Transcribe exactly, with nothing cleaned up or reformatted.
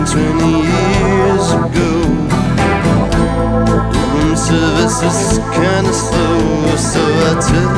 twenty years ago. The room service was kinda slow, so I took